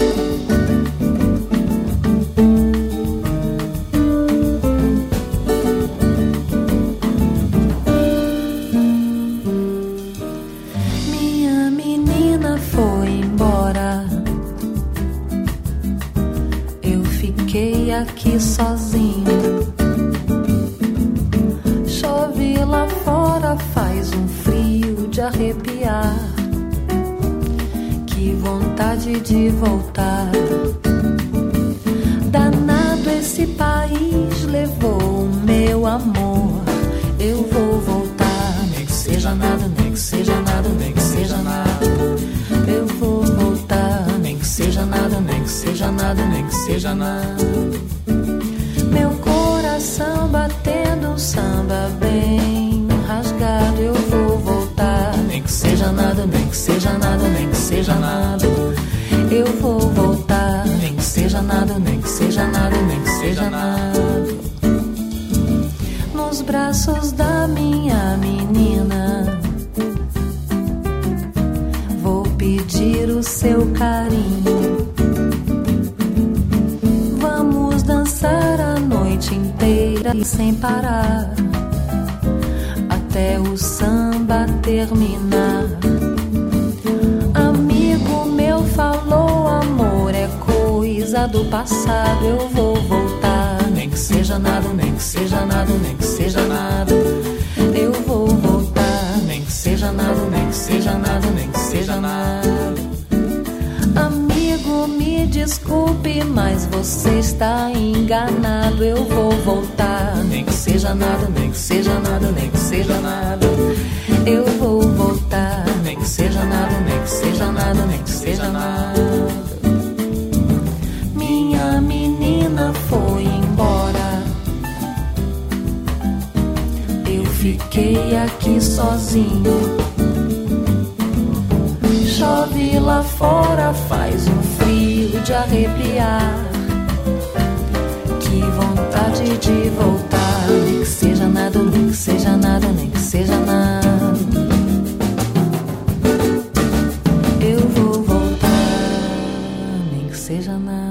Aqui sozinho, chove lá fora, faz um frio de arrepiar. Que vontade de voltar. Danado esse país levou o meu amor. Eu vou voltar, nem que seja nada, nem que seja nada, nem que seja nada. Eu vou voltar, nem que seja nada, nem que seja nada, nem que seja nada. Meu coração batendo um samba bem rasgado. Eu vou voltar, nem que seja nada, nem que seja nada, nem que seja nada. Eu vou voltar, nem que seja nada, nem que seja nada, nem que seja nada. Nos braços da minha menina, vou pedir o seu carinho. Vamos dançar a noite inteira e sem parar, até o samba terminar. Amigo meu falou, amor é coisa do passado. Eu vou voltar, nem que seja nada, nem que seja nada, nem que seja nada. Eu vou voltar, nem que seja nada, nem que seja nada, nem que seja nada. Amigo, me desculpe, mas você está enganado. Eu vou voltar, nem que seja nada, nem que seja nada, nem que seja nada. Eu vou voltar, nem que seja nada, nem que seja nada, nem que seja nada. Minha menina foi embora, eu fiquei aqui sozinho. Chove lá fora, faz um frio de arrepiar. Que vontade de voltar, nem que seja nada, nem que seja nada, nem que seja nada. Eu vou voltar, nem que seja nada.